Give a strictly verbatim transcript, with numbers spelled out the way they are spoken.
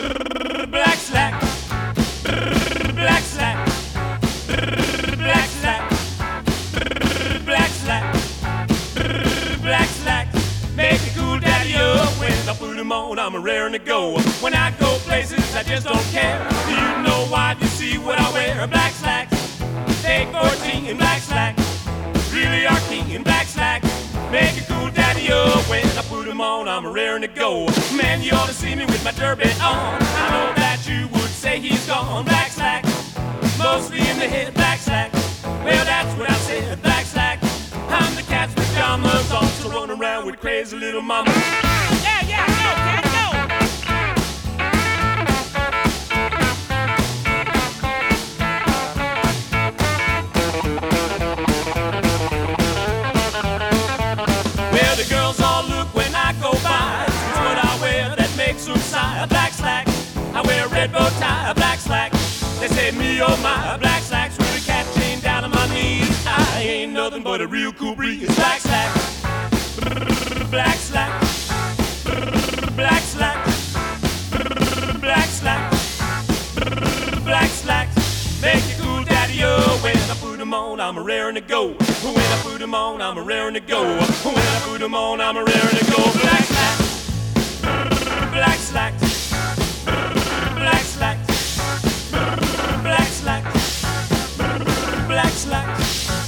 Black slack, black slack, black slack, black slack, black slack. Make me cool daddy up when I put 'em on. I'm raring to go. When I go places, I just don't care. Do you know why? You see what I wear? Black slacks, take fourteen in black slacks. Really are king in black slacks. Make it cool daddy up when I put 'em on. I'm raring to go. Man, you ought to see me with my derby on. I know that you would say he's gone. Black slack, mostly in the head. Black slack, well that's what I said. Black slack, I'm the cat's pajamas, also running around with crazy little mama. Yeah, yeah, go, cat, go. Well, the girls all look when I go by. It's what I wear that makes them sigh. A black slack, I wear a red bow tie. A black slack, they say me oh my. Black slacks with a cat chain down on my knees. I ain't nothing but a real cool breeze. Black slack, black slack, black slack, black slack, black slacks. Make you cool daddy oh when I put 'em on. I'm raring to go. When I put 'em on, I'm raring to go. When I put 'em on, I'm raring to go. Black slack, black slack, black slack, black slack, black slack.